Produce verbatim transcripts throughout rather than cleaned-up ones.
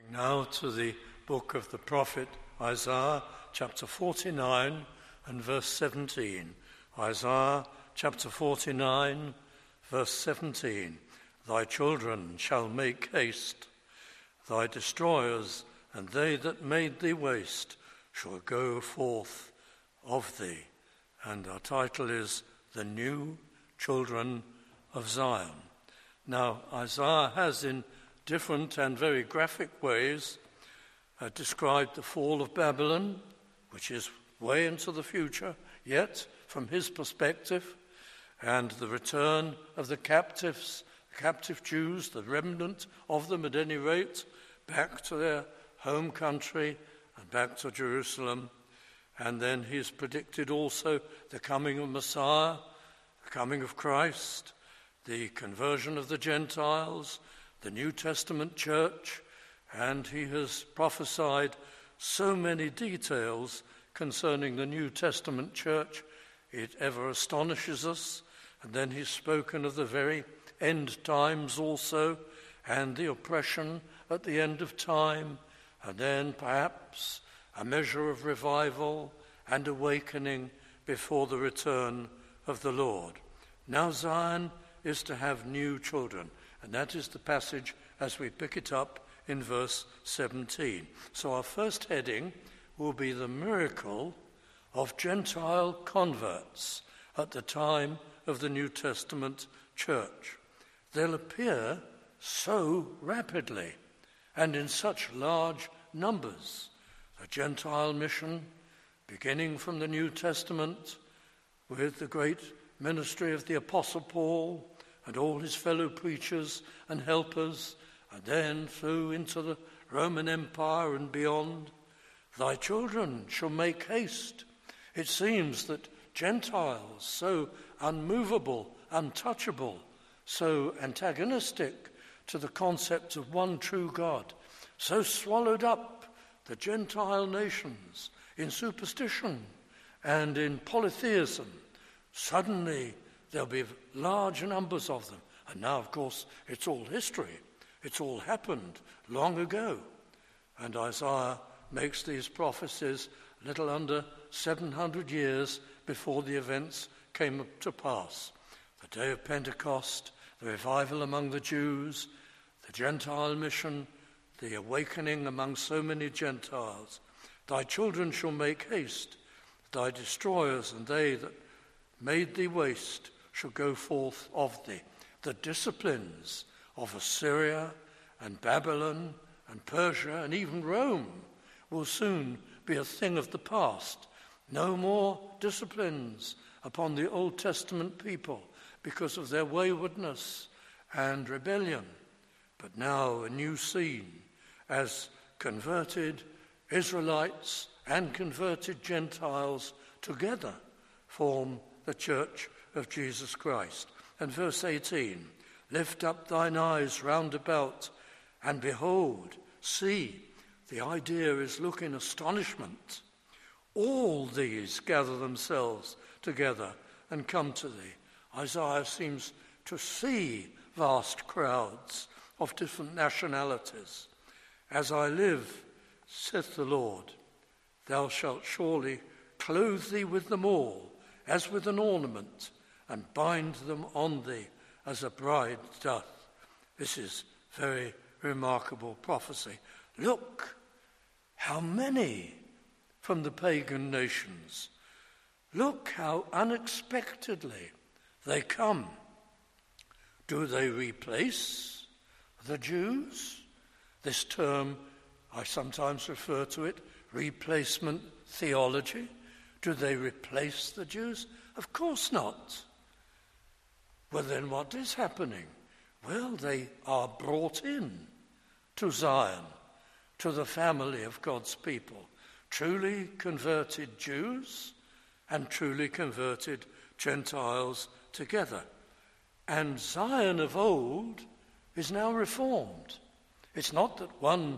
Now to the book of the prophet Isaiah, chapter forty-nine and verse seventeen. Isaiah chapter forty-nine, verse seventeen. Thy children shall make haste, thy destroyers and they that made thee waste shall go forth of thee. And our title is The New Children of Zion. Now, Isaiah has in different and very graphic ways uh, described the fall of Babylon, which is way into the future, yet from his perspective, and the return of the captives, the captive Jews, the remnant of them at any rate, back to their home country and back to Jerusalem. And then he's predicted also the coming of Messiah, the coming of Christ, the conversion of the Gentiles, the New Testament church, and he has prophesied so many details concerning the New Testament church, it ever astonishes us. And then he's spoken of the very end times also, and the oppression at the end of time, and then perhaps a measure of revival and awakening before the return of the Lord. Now Zion is to have new children, and that is the passage as we pick it up in verse seventeen. So our first heading will be the miracle of Gentile converts at the time of the New Testament church. They'll appear so rapidly and in such large numbers. A Gentile mission beginning from the New Testament with the great ministry of the Apostle Paul and all his fellow preachers and helpers, and then through into the Roman Empire and beyond. Thy children shall make haste. It seems that Gentiles, so unmovable, untouchable, so antagonistic to the concept of one true God, so swallowed up the Gentile nations in superstition and in polytheism, suddenly there'll be large numbers of them. And now, of course, it's all history. It's all happened long ago. And Isaiah makes these prophecies a little under seven hundred years before the events came to pass. The day of Pentecost, the revival among the Jews, the Gentile mission, the awakening among so many Gentiles. Thy children shall make haste, thy destroyers and they that made thee waste shall go forth of thee. The disciplines of Assyria and Babylon and Persia and even Rome will soon be a thing of the past. No more disciplines upon the Old Testament people because of their waywardness and rebellion. But now a new scene as converted Israelites and converted Gentiles together form the church of Jesus Christ. And verse eighteen, lift up thine eyes round about, and behold, see, the idea is look in astonishment. All these gather themselves together and come to thee. Isaiah seems to see vast crowds of different nationalities. As I live, saith the Lord, thou shalt surely clothe thee with them all, as with an ornament, and bind them on thee as a bride doth. This is very remarkable prophecy. Look, how many from the pagan nations. Look how unexpectedly they come. Do they replace the Jews? This term, I sometimes refer to it, replacement theology. Do they replace the Jews? Of course not. Well, then what is happening? Well, they are brought in to Zion, to the family of God's people. Truly converted Jews and truly converted Gentiles together. And Zion of old is now reformed. It's not that one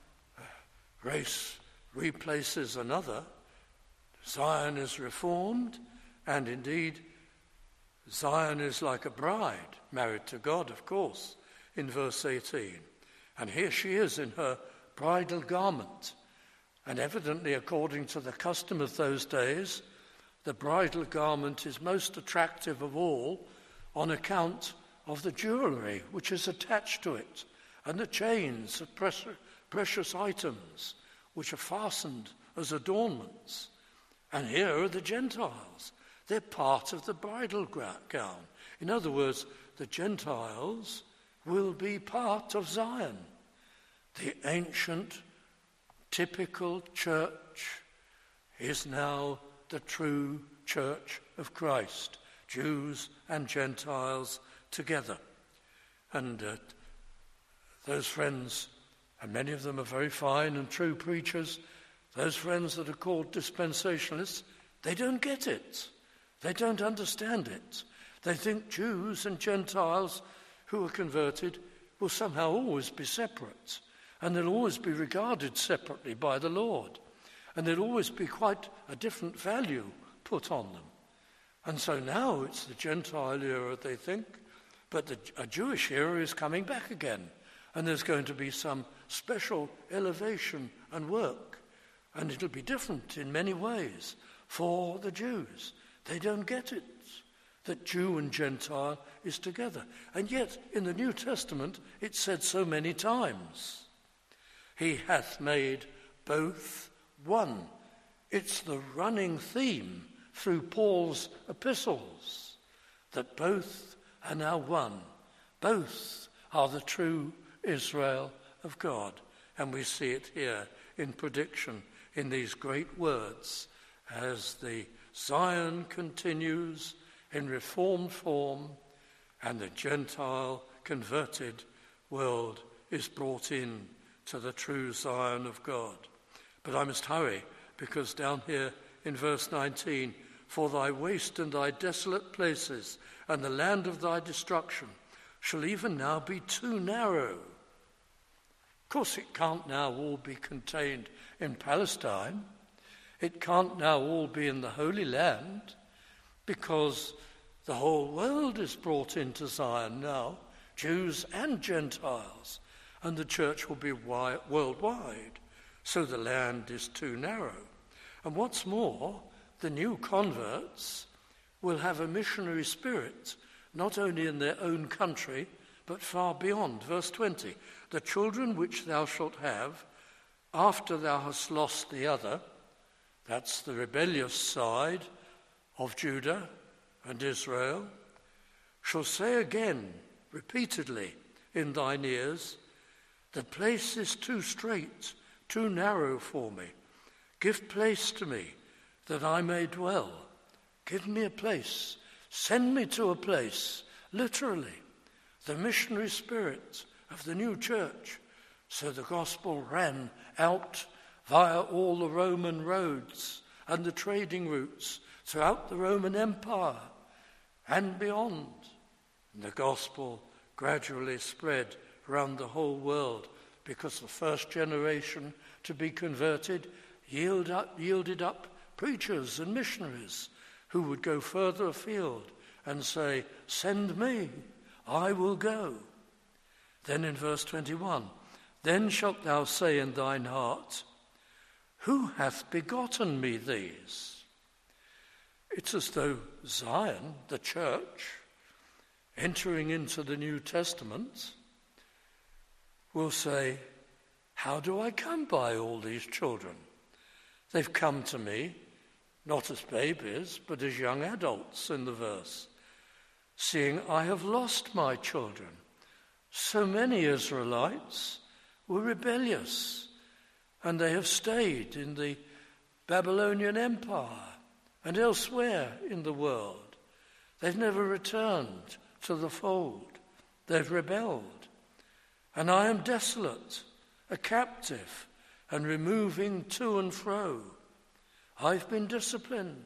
race replaces another. Zion is reformed, and indeed Zion is like a bride, married to God, of course, in verse eighteen. And here she is in her bridal garment. And evidently, according to the custom of those days, the bridal garment is most attractive of all on account of the jewellery which is attached to it and the chains of precious items which are fastened as adornments. And here are the Gentiles. They're part of the bridal gown. In other words, the Gentiles will be part of Zion. The ancient, typical church is now the true church of Christ, Jews and Gentiles together. And uh, those friends, and many of them are very fine and true preachers, those friends that are called dispensationalists, they don't get it. They don't understand it. They think Jews and Gentiles who are converted will somehow always be separate, and they'll always be regarded separately by the Lord, and there'll always be quite a different value put on them. And so now it's the Gentile era, they think, but the, a Jewish era is coming back again, and there's going to be some special elevation and work, and it'll be different in many ways for the Jews. They don't get it, that Jew and Gentile is together. And yet, in the New Testament, it's said so many times. He hath made both one. It's the running theme through Paul's epistles, that both are now one. Both are the true Israel of God. And we see it here in prediction in these great words as the Zion continues in reformed form and the Gentile converted world is brought in to the true Zion of God. But I must hurry, because down here in verse nineteen, for thy waste and thy desolate places and the land of thy destruction shall even now be too narrow. Of course, it can't now all be contained in Palestine. It can't now all be in the Holy Land, because the whole world is brought into Zion now, Jews and Gentiles, and the church will be wi- worldwide, so the land is too narrow. And what's more, the new converts will have a missionary spirit, not only in their own country, but far beyond. Verse twenty, the children which thou shalt have, after thou hast lost the other, that's the rebellious side of Judah and Israel, shall say again, repeatedly, in thine ears, the place is too strait, too narrow for me. Give place to me, that I may dwell. Give me a place. Send me to a place, literally, the missionary spirit of the new church. So the gospel ran out via all the Roman roads and the trading routes throughout the Roman Empire and beyond. And the gospel gradually spread around the whole world, because the first generation to be converted yield up, yielded up preachers and missionaries who would go further afield and say, send me, I will go. Then in verse twenty-one, then shalt thou say in thine heart, who hath begotten me these? It's as though Zion, the church, entering into the New Testament, will say, how do I come by all these children? They've come to me, not as babies, but as young adults in the verse, seeing I have lost my children. So many Israelites were rebellious, and they have stayed in the Babylonian Empire and elsewhere in the world. They've never returned to the fold. They've rebelled. And I am desolate, a captive, and removing to and fro. I've been disciplined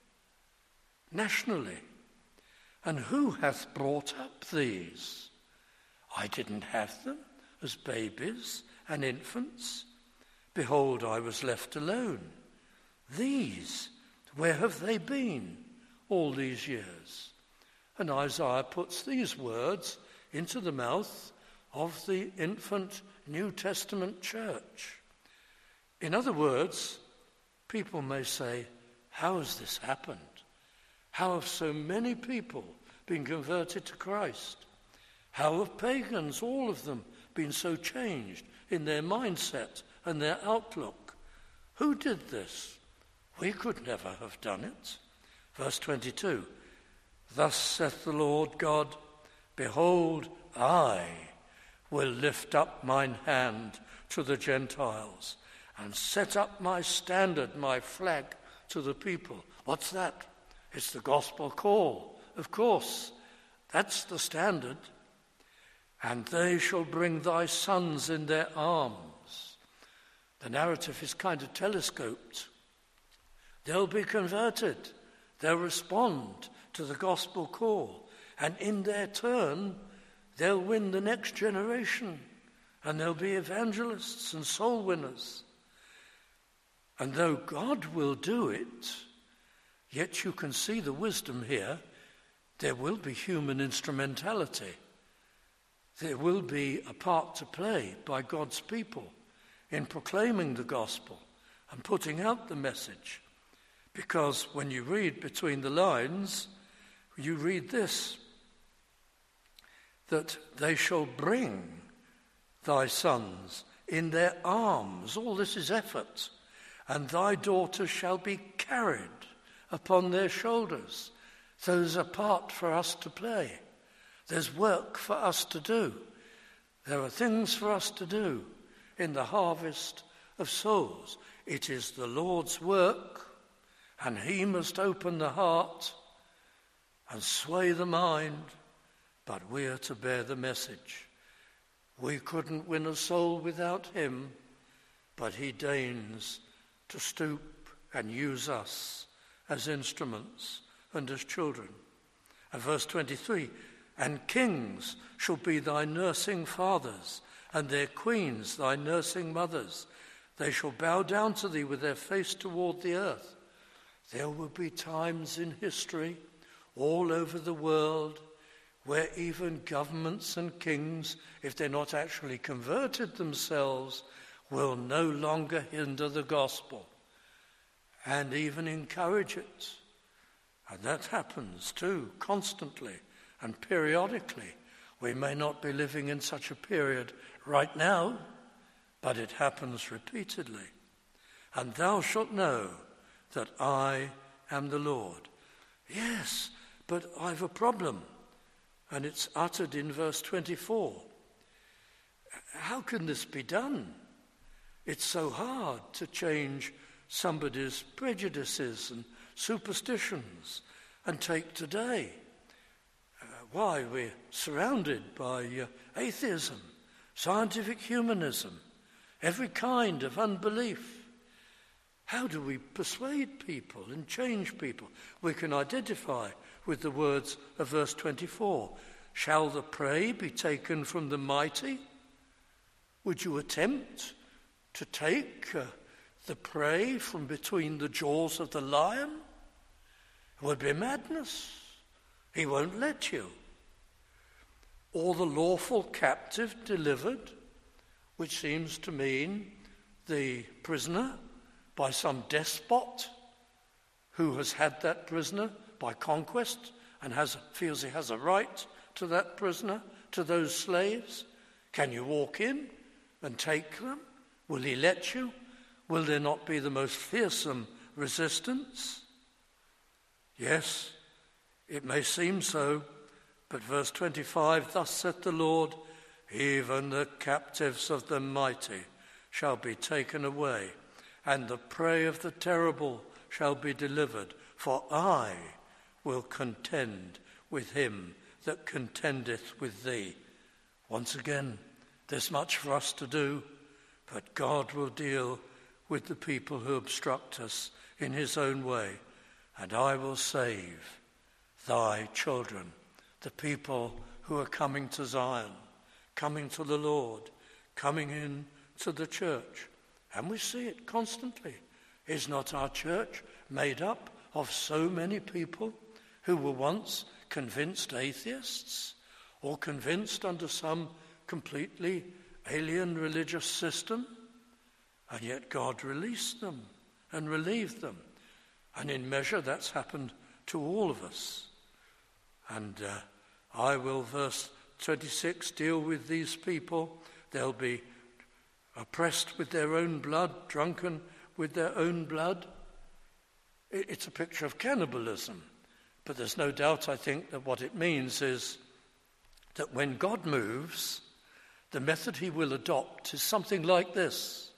nationally. And who hath brought up these? I didn't have them as babies and infants. Behold, I was left alone. These, where have they been all these years? And Isaiah puts these words into the mouth of the infant New Testament church. In other words, people may say, how has this happened? How have so many people been converted to Christ? How have pagans, all of them, been so changed in their mindset and their outlook? Who did this? We could never have done it. Verse twenty-two, thus saith the Lord God, behold, I will lift up mine hand to the Gentiles and set up my standard, my flag to the people. What's that? It's the gospel call, of course. That's the standard. And they shall bring thy sons in their arms. The narrative is kind of telescoped. They'll be converted. They'll respond to the gospel call. And in their turn, they'll win the next generation. And they'll be evangelists and soul winners. And though God will do it, yet you can see the wisdom here. There will be human instrumentality. There will be a part to play by God's people in proclaiming the gospel and putting out the message. Because when you read between the lines, you read this, that they shall bring thy sons in their arms. All this is effort. And thy daughters shall be carried upon their shoulders. So there's a part for us to play. There's work for us to do. There are things for us to do in the harvest of souls. It is the Lord's work, and he must open the heart and sway the mind, but we are to bear the message. We couldn't win a soul without him, but he deigns to stoop and use us as instruments and as children. And verse twenty-three, and kings shall be thy nursing fathers, and their queens thy nursing mothers. They shall bow down to thee with their face toward the earth. There will be times in history all over the world where even governments and kings, if they're not actually converted themselves, will no longer hinder the gospel and even encourage it. And that happens too, constantly and periodically. We may not be living in such a period right now, but it happens repeatedly. And thou shalt know that I am the Lord. Yes, but I've a problem. And it's uttered in verse twenty-four. How can this be done? It's so hard to change somebody's prejudices and superstitions and take today. Uh, why? We're surrounded by uh, atheism, scientific humanism, every kind of unbelief. How do we persuade people and change people? We can identify with the words of verse twenty-four. Shall the prey be taken from the mighty? Would you attempt to take uh, the prey from between the jaws of the lion? It would be madness. He won't let you. Or the lawful captive delivered, which seems to mean the prisoner by some despot who has had that prisoner by conquest and has feels he has a right to that prisoner, to those slaves. Can you walk in and take them? Will he let you? Will there not be the most fearsome resistance? Yes, it may seem so, but verse twenty-five, thus saith the Lord, even the captives of the mighty shall be taken away, and the prey of the terrible shall be delivered, for I will contend with him that contendeth with thee. Once again, there's much for us to do, but God will deal with the people who obstruct us in his own way, and I will save thy children, the people who are coming to Zion, coming to the Lord, coming in to the church. And we see it constantly. Is not our church made up of so many people who were once convinced atheists or convinced under some completely alien religious system, and yet God released them and relieved them. And in measure, that's happened to all of us. And uh, I will, verse twenty-six, deal with these people. They'll be oppressed with their own blood, drunken with their own blood. It's a picture of cannibalism. But there's no doubt, I think, that what it means is that when God moves, the method he will adopt is something like this.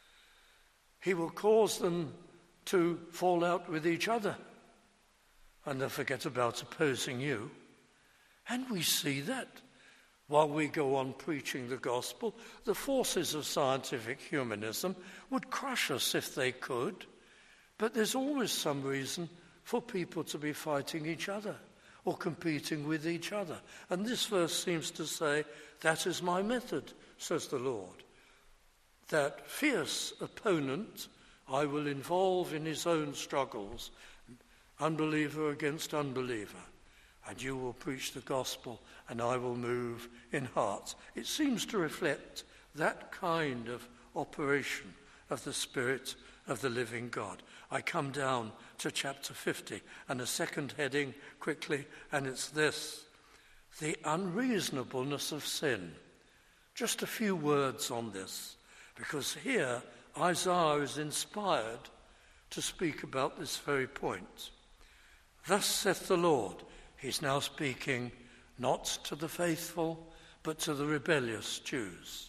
He will cause them to fall out with each other, and they'll forget about opposing you. And we see that while we go on preaching the gospel. The forces of scientific humanism would crush us if they could, but there's always some reason for people to be fighting each other or competing with each other. And this verse seems to say, that is my method, says the Lord. That fierce opponent I will involve in his own struggles, unbeliever against unbeliever, and you will preach the gospel and I will move in hearts. It seems to reflect that kind of operation of the Spirit of the living God. I come down to chapter fifty and a second heading quickly, and it's this: the unreasonableness of sin. Just a few words on this, because here Isaiah is inspired to speak about this very point. Thus saith the Lord. He's now speaking not to the faithful, but to the rebellious Jews.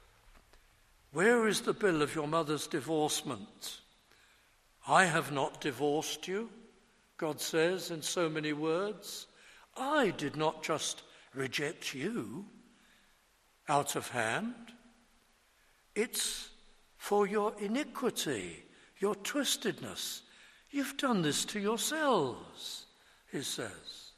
Where is the bill of your mother's divorcement? I have not divorced you, God says in so many words. I did not just reject you out of hand. It's for your iniquity, your twistedness. You've done this to yourselves, he says.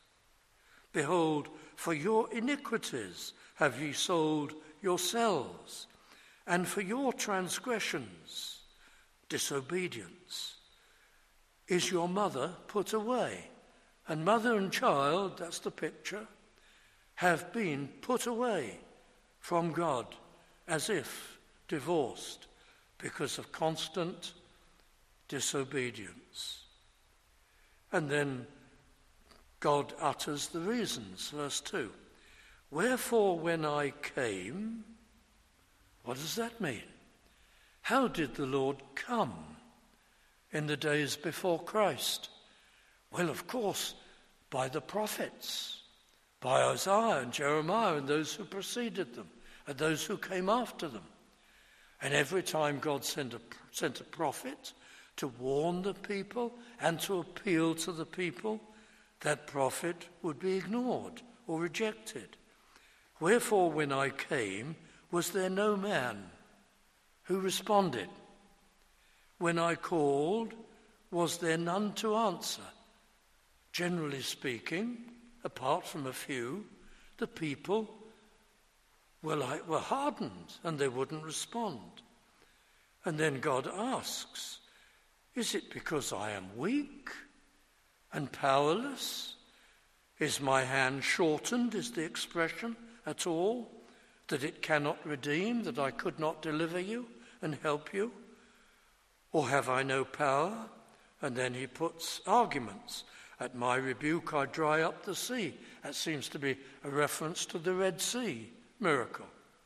Behold, for your iniquities have ye sold yourselves, and for your transgressions, disobedience, is your mother put away. And mother and child, that's the picture, have been put away from God as if divorced because of constant disobedience. And then God utters the reasons, verse two. Wherefore when I came, what does that mean? How did the Lord come in the days before Christ? Well, of course, by the prophets, by Isaiah and Jeremiah and those who preceded them, and those who came after them. And every time God sent a, sent a prophet to warn the people and to appeal to the people, that prophet would be ignored or rejected. Wherefore, when I came, was there no man who responded? When I called, was there none to answer? Generally speaking, apart from a few, the people were, like, were hardened and they wouldn't respond. And then God asks, is it because I am weak and powerless? Is my hand shortened, is the expression at all, that it cannot redeem, that I could not deliver you and help you? Or have I no power? And then he puts arguments. At my rebuke I dry up the sea. That seems to be a reference to the Red Sea miracle.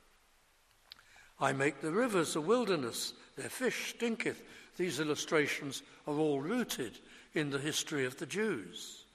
I make the rivers a wilderness, their fish stinketh. These illustrations are all rooted in the history of the Jews.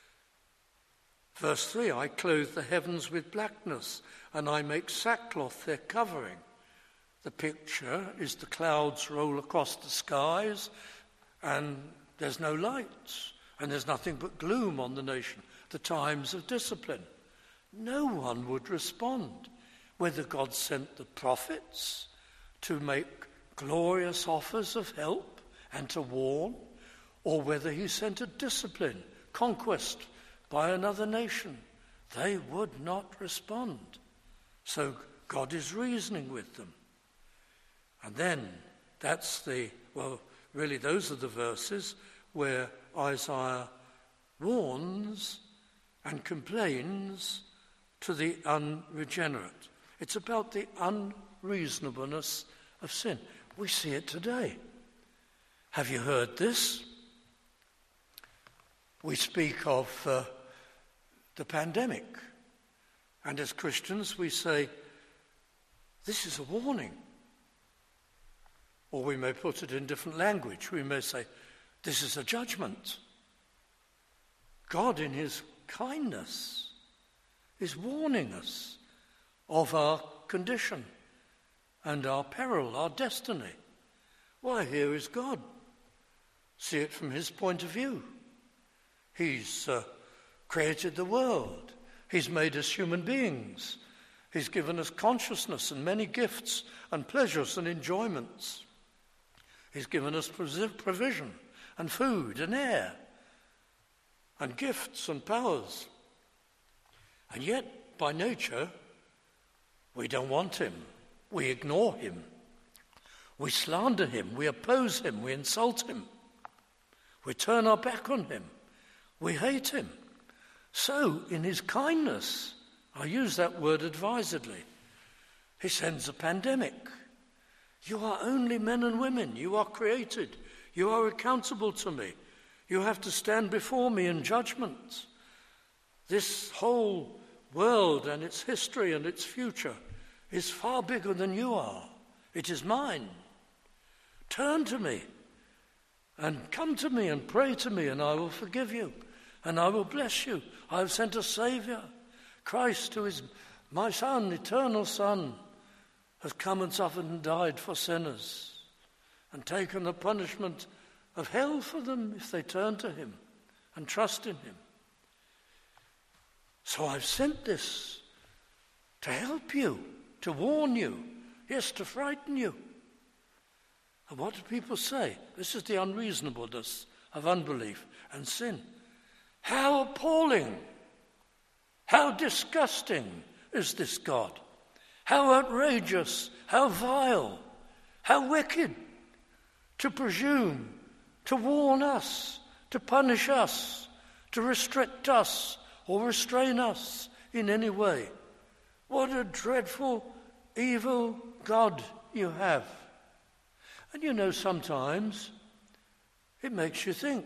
Verse three, I clothe the heavens with blackness, and I make sackcloth their covering. The picture is the clouds roll across the skies, and there's no light, and there's nothing but gloom on the nation, the times of discipline. No one would respond, whether God sent the prophets to make glorious offers of help and to warn, or whether he sent a discipline, conquest by another nation. They would not respond. So God is reasoning with them. And then that's the, well, really those are the verses where Isaiah warns and complains to the unregenerate. It's about the unreasonableness of sin. We see it today. Have you heard this? We speak of uh, the pandemic, and as Christians we say, this is a warning. Or we may put it in different language. We may say, this is a judgment. God in his kindness is warning us of our condition and our peril, our destiny. Why, here is God. See it from his point of view. He's uh, created the world. He's made us human beings. He's given us consciousness and many gifts and pleasures and enjoyments. He's given us provision and food and air and gifts and powers. And yet, by nature, we don't want him. We ignore him. We slander him. We oppose him. We insult him. We turn our back on him. We hate him. So, in his kindness, I use that word advisedly, he sends a pandemic. You are only men and women. You are created. You are accountable to me. You have to stand before me in judgment. This whole world and its history and its future is far bigger than you are. It is mine. Turn to me and come to me and pray to me, and I will forgive you and I will bless you. I have sent a Saviour. Christ, who is my Son, eternal Son, has come and suffered and died for sinners and taken the punishment of hell for them if they turn to him and trust in him. So I've sent this to help you, to warn you, yes, to frighten you. And what do people say? This is the unreasonableness of unbelief and sin. How appalling, how disgusting is this God? How outrageous, how vile, how wicked to presume to warn us, to punish us, to restrict us or restrain us in any way. What a dreadful, evil God you have. And you know, sometimes it makes you think.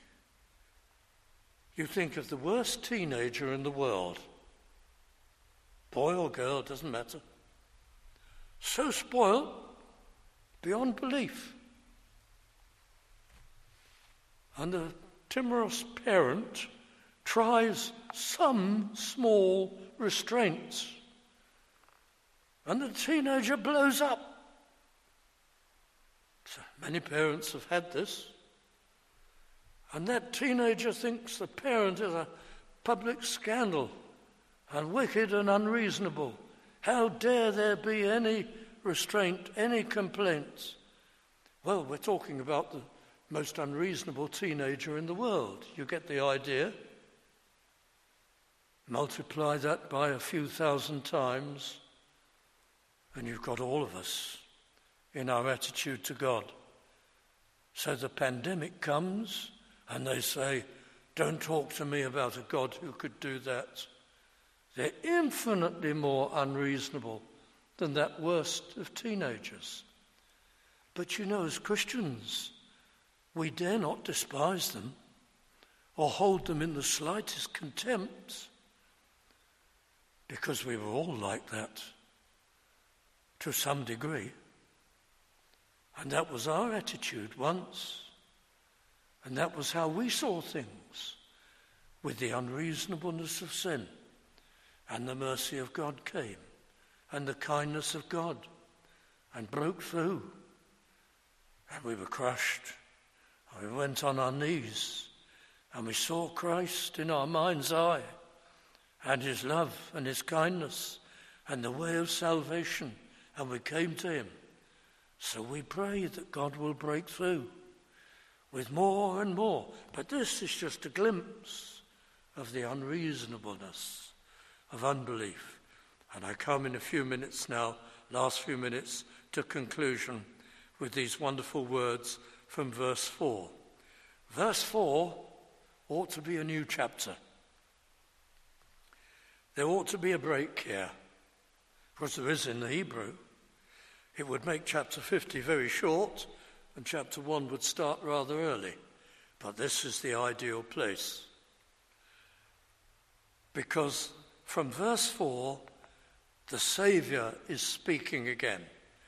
You think of the worst teenager in the world. Boy or girl, it doesn't matter. So spoiled beyond belief. And the timorous parent tries some small restraints. And the teenager blows up. So many parents have had this. And that teenager thinks the parent is a public scandal and wicked and unreasonable. How dare there be any restraint, any complaints? Well, we're talking about the most unreasonable teenager in the world. You get the idea. Multiply that by a few thousand times, and you've got all of us in our attitude to God. So the pandemic comes, and they say, don't talk to me about a God who could do that. They're infinitely more unreasonable than that worst of teenagers. But you know, as Christians, we dare not despise them or hold them in the slightest contempt, because we were all like that to some degree. And that was our attitude once. And that was how we saw things, with the unreasonableness of sin. And the mercy of God came, and the kindness of God, and broke through. And we were crushed. And we went on our knees, and we saw Christ in our mind's eye, and his love and his kindness, and the way of salvation, and we came to him. So we pray that God will break through with more and more. But this is just a glimpse of the unreasonableness of unbelief. And I come in a few minutes now, last few minutes, to conclusion with these wonderful words from verse four. Verse four ought to be a new chapter. There ought to be a break here, because there is in the Hebrew. It would make chapter fifty very short, and chapter one would start rather early. But this is the ideal place. Because from verse four, the Saviour is speaking again.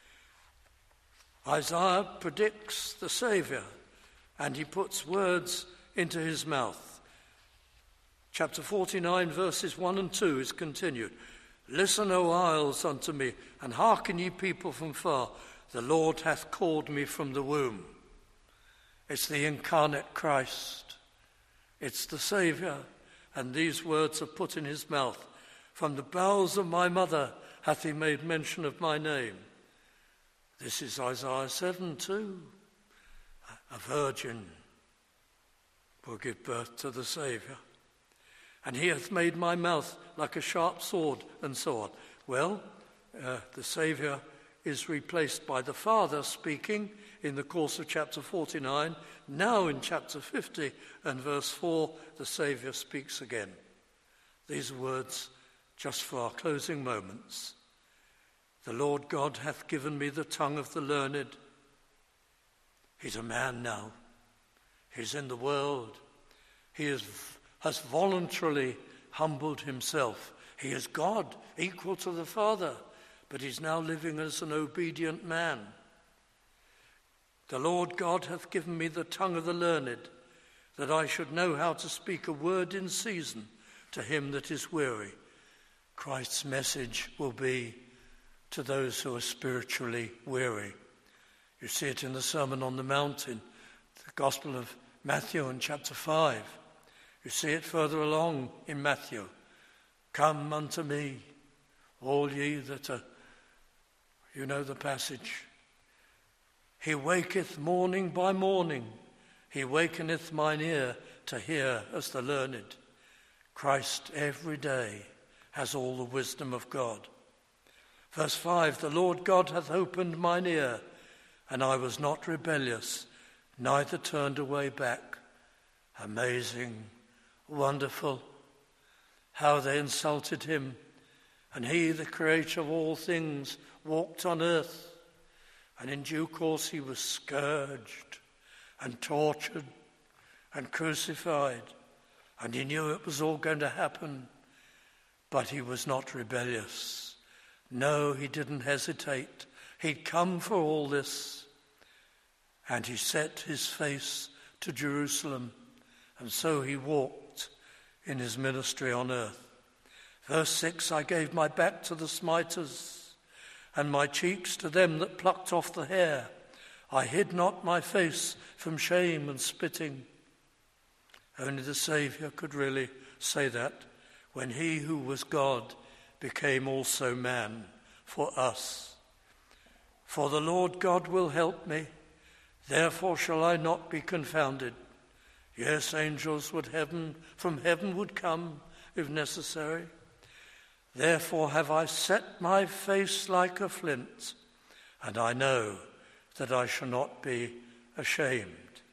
Isaiah predicts the Saviour, and he puts words into his mouth. Chapter forty-nine, verses one and two is continued. Listen, O isles, unto me, and hearken, ye people from far. The Lord hath called me from the womb. It's the incarnate Christ. It's the Saviour. And these words are put in his mouth. From the bowels of my mother hath he made mention of my name. This is Isaiah seven two. A virgin will give birth to the Saviour. And he hath made my mouth like a sharp sword, and so on. Well, uh, the Saviour is replaced by the Father speaking in the course of chapter forty-nine. Now in chapter fifty and verse four, the Saviour speaks again. These words just for our closing moments. The Lord God hath given me the tongue of the learned. He's a man now. He's in the world. He is, has voluntarily humbled himself. He is God, equal to the Father, but he's now living as an obedient man. The Lord God hath given me the tongue of the learned, that I should know how to speak a word in season to him that is weary. Christ's message will be to those who are spiritually weary. You see it in the Sermon on the Mount, in the Gospel of Matthew in chapter five. You see it further along in Matthew. Come unto me, all ye that are, you know the passage. He waketh morning by morning. He wakeneth mine ear to hear as the learned. Christ every day has all the wisdom of God. Verse five, the Lord God hath opened mine ear, and I was not rebellious, neither turned away back. Amazing, wonderful, how they insulted him. And he, the creator of all things, walked on earth. And in due course he was scourged and tortured and crucified. And he knew it was all going to happen. But he was not rebellious. No, he didn't hesitate. He'd come for all this. And he set his face to Jerusalem. And so he walked in his ministry on earth. Verse six, I gave my back to the smiters, and my cheeks to them that plucked off the hair. I hid not my face from shame and spitting. Only the Saviour could really say that, when he who was God became also man for us. For the Lord God will help me, therefore shall I not be confounded. Yes, angels would heaven from heaven would come if necessary. Therefore have I set my face like a flint, and I know that I shall not be ashamed.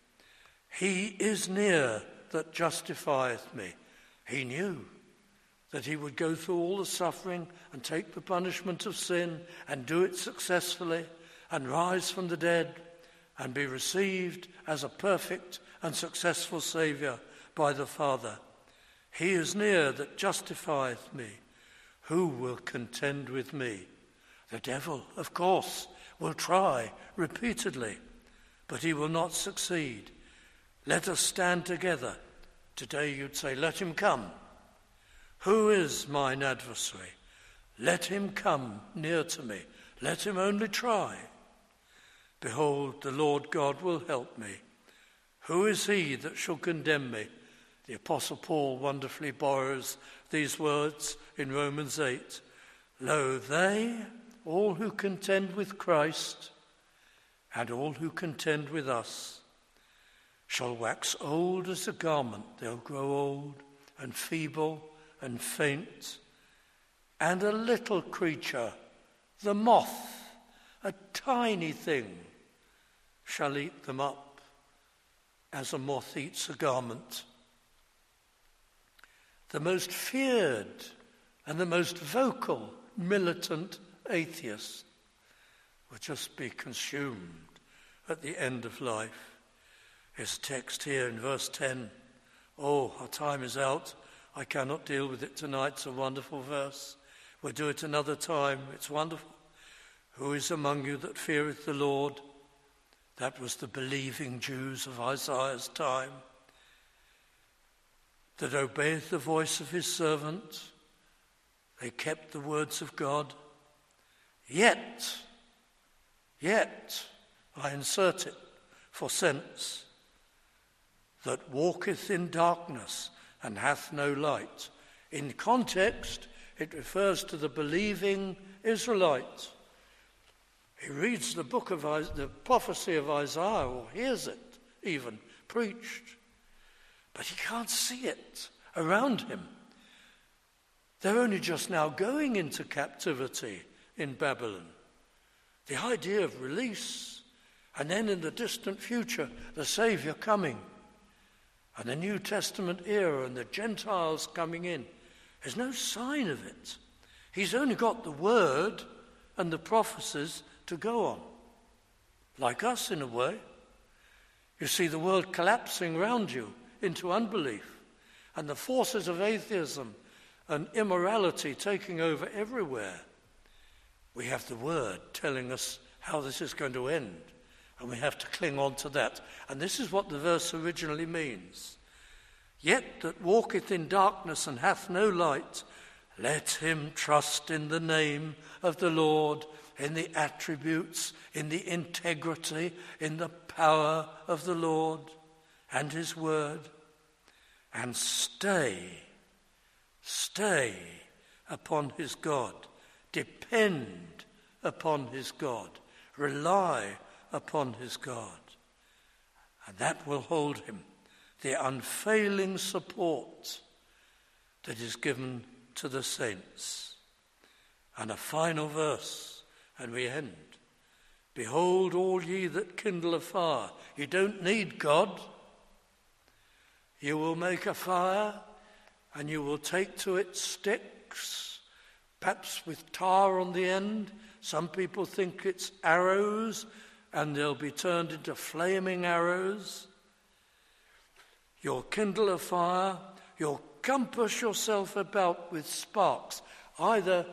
He is near that justifieth me. He knew that he would go through all the suffering and take the punishment of sin and do it successfully and rise from the dead and be received as a perfect and successful Saviour by the Father. He is near that justifieth me. Who will contend with me? The devil, of course, will try repeatedly, but he will not succeed. Let us stand together. Today you'd say, let him come. Who is mine adversary? Let him come near to me. Let him only try. Behold, the Lord God will help me. Who is he that shall condemn me? The Apostle Paul wonderfully borrows these words in Romans eight. Lo, they, all who contend with Christ, and all who contend with us, shall wax old as a garment. They'll grow old and feeble and faint. And a little creature, the moth, a tiny thing, shall eat them up as a moth eats a garment. The most feared and the most vocal militant atheist will just be consumed at the end of life. His text here in verse ten. Oh, our time is out. I cannot deal with it tonight. It's a wonderful verse. We'll do it another time. It's wonderful. Who is among you that feareth the Lord? That was the believing Jews of Isaiah's time. That obeyeth the voice of his servant. They kept the words of God. Yet, yet, I insert it for sense, that walketh in darkness and hath no light. In context, it refers to the believing Israelite. He reads the book of the prophecy of Isaiah, or hears it even preached, but he can't see it around him. They're only just now going into captivity in Babylon. The idea of release, and then in the distant future, the Saviour coming, and the New Testament era and the Gentiles coming in. There's no sign of it. He's only got the word and the prophecies to go on. Like us in a way. You see the world collapsing around you into unbelief, and the forces of atheism and immorality taking over everywhere. We have the word telling us how this is going to end, and we have to cling on to that. And this is what the verse originally means. Yet that walketh in darkness and hath no light, let him trust in the name of the Lord, in the attributes, in the integrity, in the power of the Lord and his word, and stay, stay upon his God, depend upon his God, rely upon his God, and that will hold him, the unfailing support that is given to the saints. And a final verse, and we end. Behold, all ye that kindle a fire. You don't need God. You will make a fire, and you will take to it sticks, perhaps with tar on the end. Some people think it's arrows, and they'll be turned into flaming arrows. You'll kindle a fire, you'll compass yourself about with sparks, either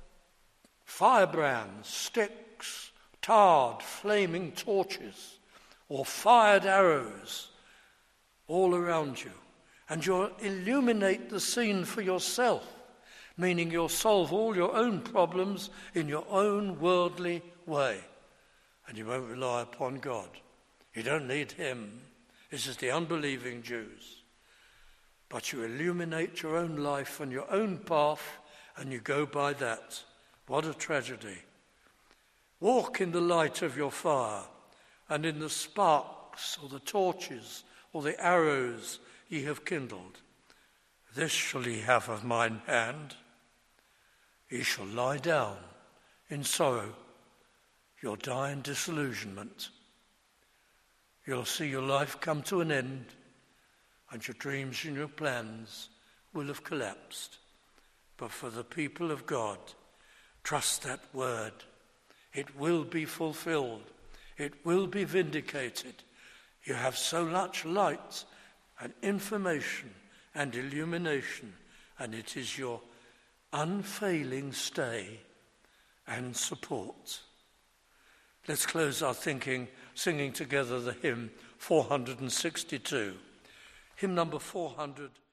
firebrands, sticks, tarred, flaming torches, or fired arrows all around you. And you'll illuminate the scene for yourself, meaning you'll solve all your own problems in your own worldly way. And you won't rely upon God. You don't need him. This is the unbelieving Jews. But you illuminate your own life and your own path, and you go by that. What a tragedy. Walk in the light of your fire, and in the sparks or the torches or the arrows ye have kindled. This shall ye have of mine hand. Ye shall lie down in sorrow. You'll die in disillusionment. You'll see your life come to an end, and your dreams and your plans will have collapsed. But for the people of God, trust that word. It will be fulfilled. It will be vindicated. You have so much light and information and illumination, and it is your unfailing stay and support. Let's close our thinking singing together the hymn four hundred sixty-two. Hymn number four hundred